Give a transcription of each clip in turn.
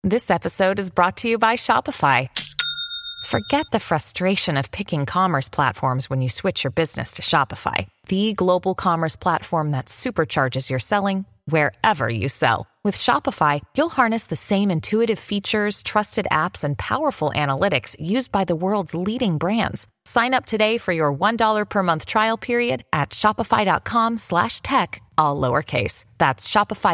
This episode is brought to you by Shopify. Forget the frustration of picking commerce platforms when you switch your business to Shopify, the global commerce platform that supercharges your selling wherever you sell. With Shopify, you'll harness the same intuitive features, trusted apps, and powerful analytics used by the world's leading brands. Sign up today for your $1 per month trial period at shopify.com/tech, all lowercase. That's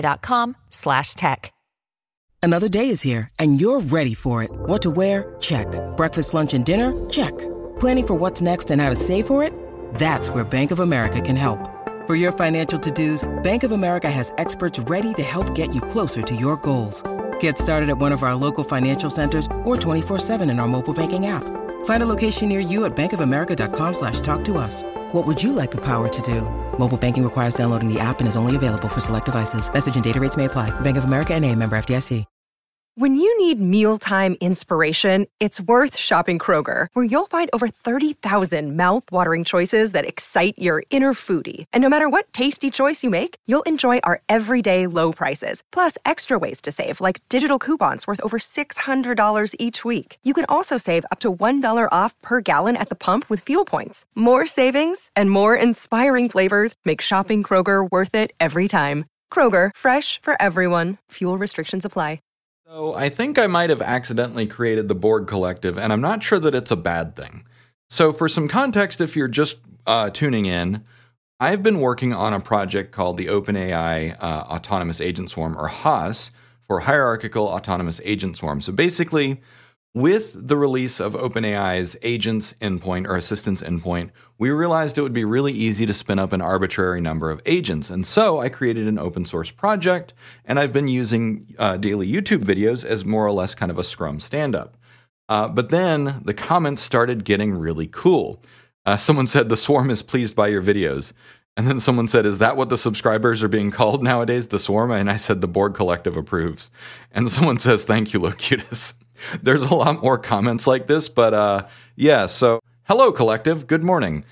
shopify.com/tech. Another day is here, and you're ready for it. What to wear? Check. Breakfast, lunch, and dinner? Check. Planning for what's next and how to save for it? That's where Bank of America can help. For your financial to-dos, Bank of America has experts ready to help get you closer to your goals. Get started at one of our local financial centers or 24/7 in our mobile banking app. Find a location near you at bankofamerica.com/talktous. What would you like the power to do? Mobile banking requires downloading the app and is only available for select devices. Message and data rates may apply. Bank of America N.A., member FDIC. When you need mealtime inspiration, it's worth shopping Kroger, where you'll find over 30,000 mouth-watering choices that excite your inner foodie. And no matter what tasty choice you make, you'll enjoy our everyday low prices, plus extra ways to save, like digital coupons worth over $600 each week. You can also save up to $1 off per gallon at the pump with fuel points. More savings and more inspiring flavors make shopping Kroger worth it every time. Kroger, fresh for everyone. Fuel restrictions apply. So I think I might have accidentally created the Borg Collective, and I'm not sure that it's a bad thing. So for some context, if you're just tuning in, I've been working on a project called the OpenAI Autonomous Agent Swarm, or HAAS, for Hierarchical Autonomous Agent Swarm. So basically, with the release of OpenAI's agents endpoint or assistance endpoint, we realized it would be really easy to spin up an arbitrary number of agents. And so I created an open source project, and I've been using daily YouTube videos as more or less kind of a Scrum stand-up. But then the comments started getting really cool. Someone said, "The swarm is pleased by your videos." And then someone said, "Is that what the subscribers are being called nowadays, the swarm?" And I said, "The Borg Collective approves." And someone says, "Thank you, Locutus." There's a lot more comments like this, but yeah, so hello, Collective. Good morning.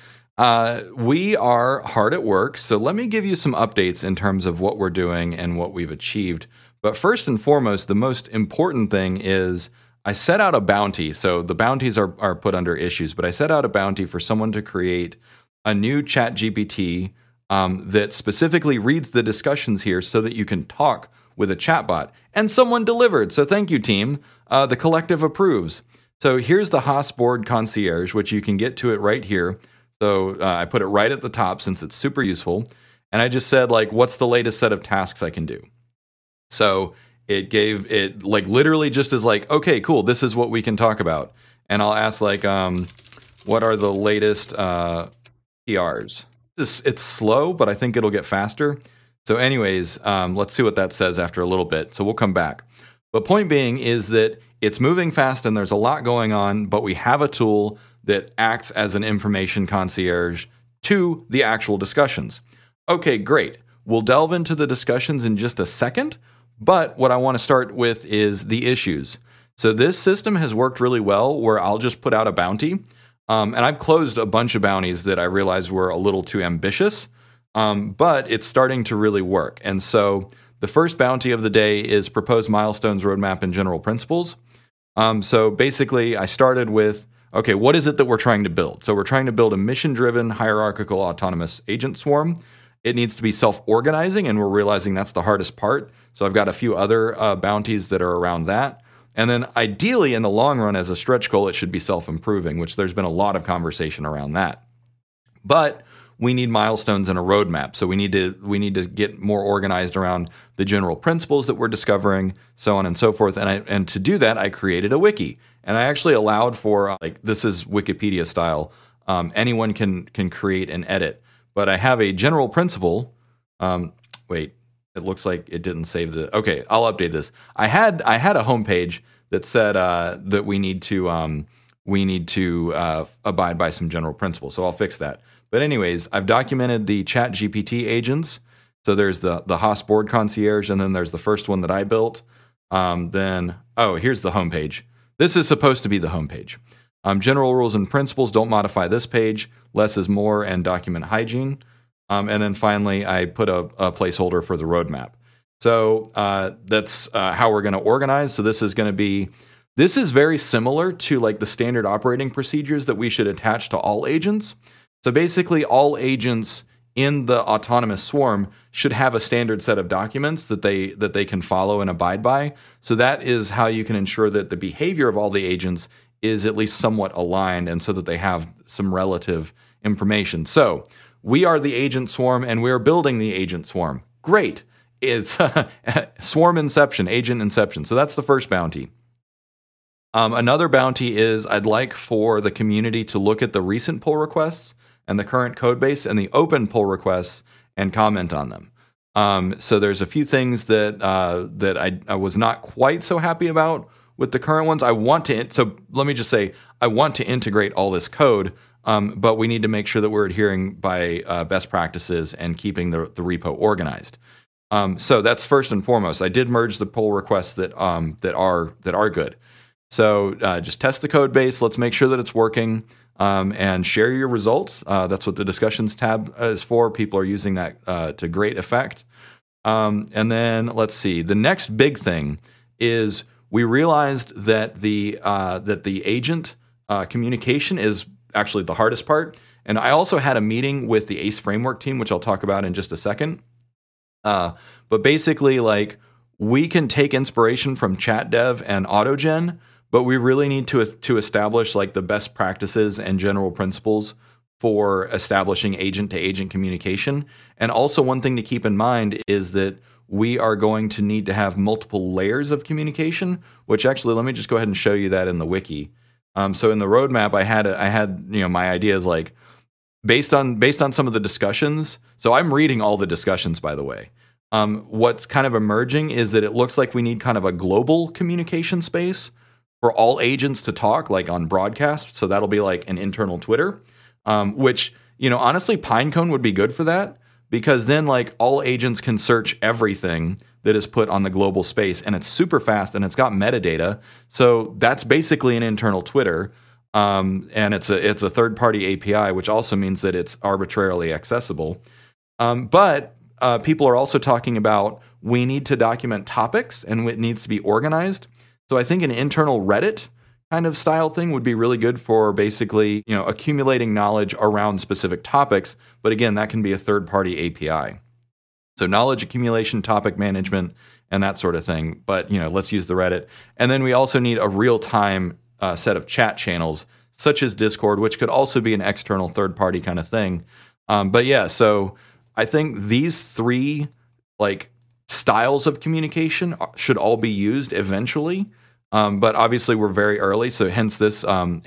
We are hard at work, so let me give you some updates in terms of what we're doing and what we've achieved. But first and foremost, the most important thing is I set out a bounty. So the bounties are put under issues, but I set out a bounty for someone to create a new ChatGPT that specifically reads the discussions here so that you can talk with a chatbot. And someone delivered. So thank you, team. The Collective approves. So here's the HAAS Board Concierge, which you can get to it right here. So I put it right at the top since it's super useful. And I just said, like, what's the latest set of tasks I can do? So it gave it, like, literally just as like, okay, cool, this is what we can talk about. And I'll ask, like, what are the latest PRs? It's slow, but I think it'll get faster. So anyways, let's see what that says after a little bit. So we'll come back. But point being is that it's moving fast and there's a lot going on, but we have a tool that acts as an information concierge to the actual discussions. Okay, great. We'll delve into the discussions in just a second, but what I want to start with is the issues. So this system has worked really well where I'll just put out a bounty, and I've closed a bunch of bounties that I realized were a little too ambitious, but it's starting to really work. And so the first bounty of the day is proposed milestones, roadmap, and general principles. So basically, I started with, okay, what is it that we're trying to build? So we're trying to build a mission-driven, hierarchical, autonomous agent swarm. It needs to be self-organizing, and we're realizing that's the hardest part. So I've got a few other bounties that are around that. And then ideally, in the long run, as a stretch goal, it should be self-improving, which there's been a lot of conversation around that. But we need milestones and a roadmap. So we need to get more organized around the general principles that we're discovering, so on and so forth. And to do that, I created a wiki. And I actually allowed for, like, this is Wikipedia style. Anyone can create and edit. But I have a general principle. Wait, it looks like it didn't save the. Okay, I'll update this. I had a homepage that said that we need to abide by some general principles. So I'll fix that. But anyways, I've documented the ChatGPT agents. So there's the HAAS Board Concierge, and then there's the first one that I built. Here's the homepage. This is supposed to be the homepage. General rules and principles, don't modify this page. Less is more, and document hygiene. And then finally, I put a placeholder for the roadmap. So that's how we're going to organize. So this is very similar to like the standard operating procedures that we should attach to all agents. So basically all agents in the autonomous swarm should have a standard set of documents that they can follow and abide by. So that is how you can ensure that the behavior of all the agents is at least somewhat aligned, and so that they have some relative information. So we are the agent swarm, and we're building the agent swarm. Great. It's swarm inception, agent inception. So that's the first bounty. Another bounty is I'd like for the community to look at the recent pull requests and the current code base and the open pull requests and comment on them. So there's a few things that I was not quite so happy about with the current ones. So let me just say, I want to integrate all this code, but we need to make sure that we're adhering by best practices and keeping the repo organized. So that's first and foremost. I did merge the pull requests that are good. So just test the code base. Let's make sure that it's working, and share your results. That's what the discussions tab is for. People are using that to great effect. And then let's see. The next big thing is we realized that the agent communication is actually the hardest part. And I also had a meeting with the ACE framework team, which I'll talk about in just a second. But basically, like, we can take inspiration from ChatDev and AutoGen, but we really need to establish like the best practices and general principles for establishing agent-to-agent communication. And also one thing to keep in mind is that we are going to need to have multiple layers of communication, which actually, let me just go ahead and show you that in the wiki. So in the roadmap, I had my ideas like based on some of the discussions. So I'm reading all the discussions, by the way. What's kind of emerging is that it looks like we need kind of a global communication space for all agents to talk, like on broadcast. So that'll be like an internal Twitter, which, honestly, Pinecone would be good for that, because then like all agents can search everything that is put on the global space, and it's super fast and it's got metadata. So that's basically an internal Twitter. And it's a third-party API, which also means that it's arbitrarily accessible. But people are also talking about we need to document topics and it needs to be organized. So I think an internal Reddit kind of style thing would be really good for basically, accumulating knowledge around specific topics. But again, that can be a third-party API. So knowledge accumulation, topic management, and that sort of thing. But, let's use the Reddit. And then we also need a real-time set of chat channels, such as Discord, which could also be an external third-party kind of thing. But yeah, so I think these three styles of communication should all be used eventually. But obviously we're very early, so hence this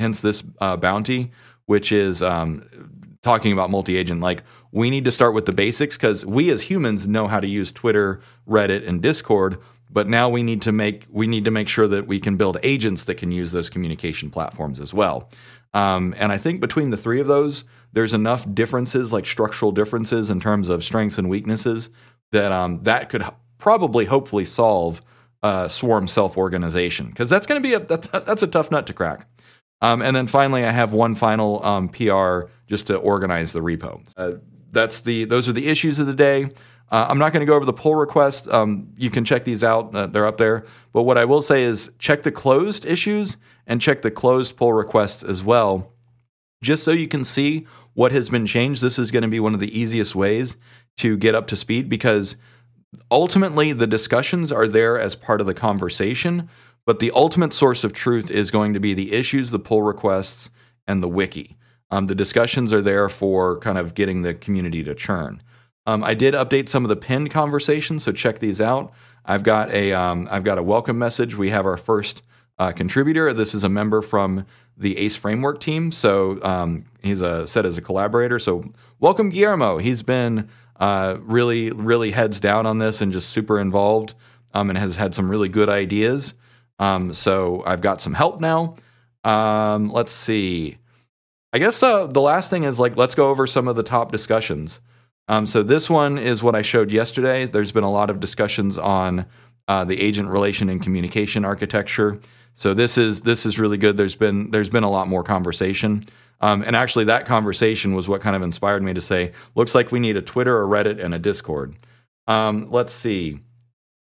bounty, which is talking about multi-agent. Like, we need to start with the basics, because we as humans know how to use Twitter, Reddit, and Discord. But now we need to make sure that we can build agents that can use those communication platforms as well. And I think between the three of those, there's enough differences, like structural differences in terms of strengths and weaknesses, that that could probably, hopefully, solve swarm self-organization, because that's going to be that's a tough nut to crack. And then finally, I have one final PR just to organize the repo. Those are the issues of the day. I'm not going to go over the pull request. You can check these out. They're up there. But what I will say is check the closed issues and check the closed pull requests as well, just so you can see what has been changed. This is going to be one of the easiest ways to get up to speed, because ultimately the discussions are there as part of the conversation, but the ultimate source of truth is going to be the issues, the pull requests, and the wiki. The discussions are there for kind of getting the community to churn. I did update some of the pinned conversations, so check these out. I've got a welcome message. We have our first contributor. This is a member from the ACE framework team, so he's set as a collaborator. So welcome, Guillermo. He's been really, really heads down on this and just super involved, and has had some really good ideas. So I've got some help now. Let's see. I guess the last thing is let's go over some of the top discussions. So this one is what I showed yesterday. There's been a lot of discussions on the agent relation and communication architecture. So this is really good. There's been a lot more conversation. And actually that conversation was what kind of inspired me to say, looks like we need a Twitter, a Reddit, and a Discord. Let's see.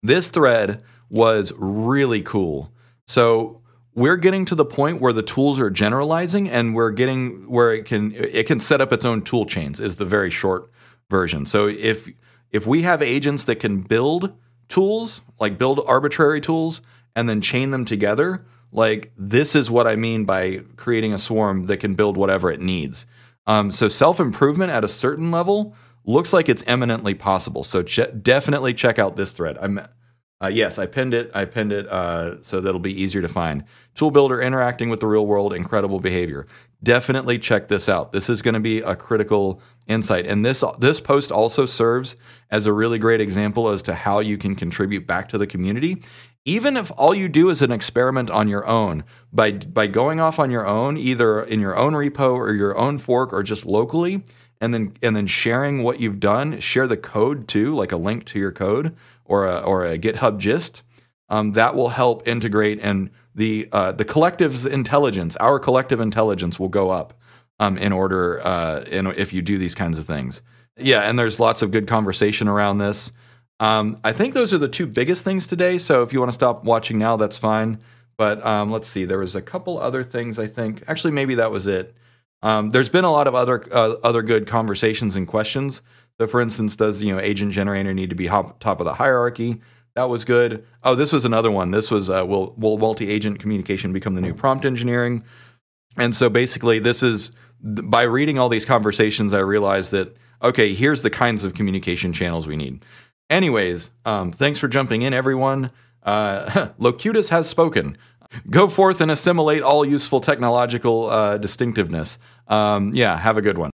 This thread was really cool. So we're getting to the point where the tools are generalizing, and we're getting where it can set up its own tool chains is the very short version. So if we have agents that can build tools, like build arbitrary tools and then chain them together, like this is what I mean by creating a swarm that can build whatever it needs. So self-improvement at a certain level looks like it's eminently possible. So definitely check out this thread. Yes, I pinned it. So that'll be easier to find. Tool builder interacting with the real world, incredible behavior. Definitely check this out. This is going to be a critical insight. And this post also serves as a really great example as to how you can contribute back to the community. Even if all you do is an experiment on your own, by going off on your own, either in your own repo or your own fork or just locally, and then sharing what you've done, share the code too, like a link to your code or a GitHub gist, that will help integrate, and the collective's intelligence, our collective intelligence, will go up if you do these kinds of things. Yeah, and there's lots of good conversation around this. I think those are the two biggest things today. So if you want to stop watching now, that's fine. But let's see, there was a couple other things. I think actually maybe that was it. There's been a lot of other good conversations and questions. So, for instance, does agent generator need to be top of the hierarchy? That was good. Oh, this was another one. This was will multi-agent communication become the new prompt engineering? And so basically, this is by reading all these conversations, I realized that okay, here's the kinds of communication channels we need. Anyways, thanks for jumping in, everyone. Locutus has spoken. Go forth and assimilate all useful technological distinctiveness. Yeah, have a good one.